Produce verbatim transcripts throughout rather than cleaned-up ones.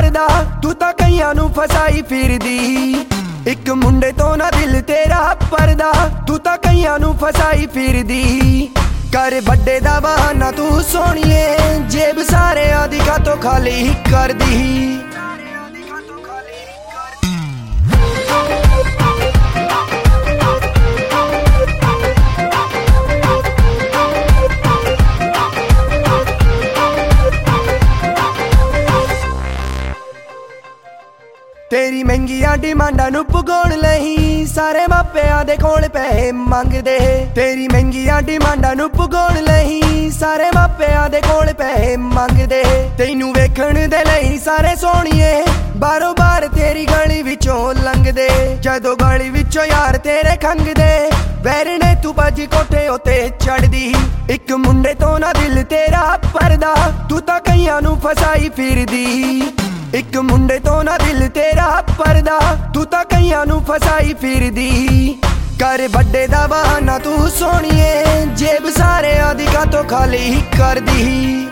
परदा तू तां कईयां नूं फसाई फिरदी। इक मुंडे तो ना दिल तेरा परदा तू तां कईयां नूं फसाई फिरदी। कर बड्डे दा बहाना तू सोहणीए जेब सारे आदि खातों खाली कर दी। तेरी महंगिया डिमांडा नूं पुगाउण लई सारे मापियां दे कोल पैसे मंगदे। तेरी महंगिया डिमांडा नूं पुगाउण लई सारे मापियां दे कोल पैसे मंगदे। तैनूं वेखण दे लई सारे सोहणीए बारों बार तेरी गली विचों लंघदे। जदों गली विचों यार तेरे खंघदे वैरने तू भज कोठे उत्ते चढ़दी। इक मुंडे तो ना दिल तेरा परदा तू तां कईयां नूं फसाई फिरदी। इक मुंडे तो ना दिल तेरा परदा तू तां कईयां नूं फसाई फिरदी। कर बड्डे दा बहाना तू सोहणीए जेब सारे आदि खातों खाली कर दी।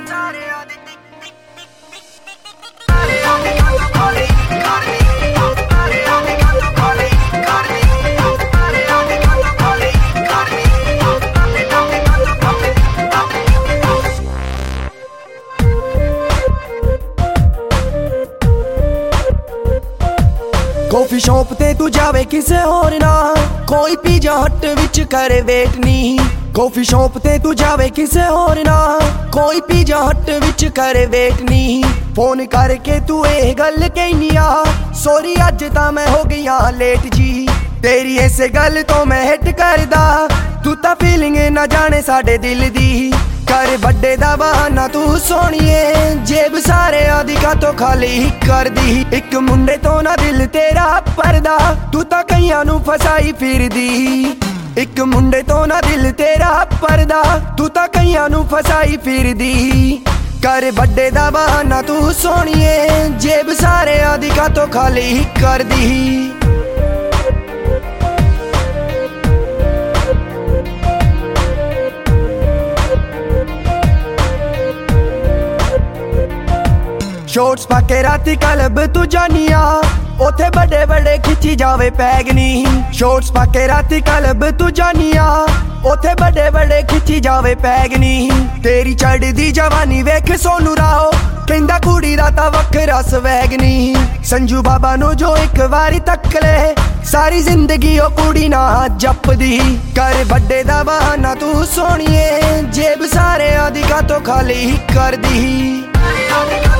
कॉफी शॉप ते तू जावे किसे होर ना कोई पिज़्ज़ा हट विच करे वेट नी। कॉफी शॉप ते तू जावे किसे होर ना कोई पिज़्ज़ा हट विच करे वेट नी। फोन करके तू ये गल कहनी आ सॉरी अज तां मैं हो गई लेट जी। तेरी इस गल तो मैं हिट करदा तू तां फीलिंग ना जाने साडे दिल दी। कर बड्डे दा बहाना तू सोहणीए जेब सारे आदि खातों खाली कर दी। इक मुंडे तो ना दिल तेरा परदा तू तां कईयां नूं फसाई फिरदी। इक मुंडे तो ना दिल तेरा परदा तू तां कईयां नूं फसाई फिरदी। कर बड्डे दा बहाना तू सोहणीए जेब सारे आदि खातों खाली कर दी। शॉर्ट्स पाके राती क्लब तू जानिया ओथे बड़े बड़े खिंची जावे पैगनी। शॉर्ट्स पाके राती क्लब तू जानिया ओथे बड़े बड़े खिंची जावे पैगनी। तेरी चढ़दी जवानी वेख सोनू राहो कहंदा कुड़ी दा तां वखरा स्वैगनी। संजू बाबा नूं जो एक वारी तक ले सारी जिंदगी ओ कुड़ी ना जपदी। कर बड्डे दा बहाना तू सोहणीए जेब सारे आदि खातों खाली कर दी।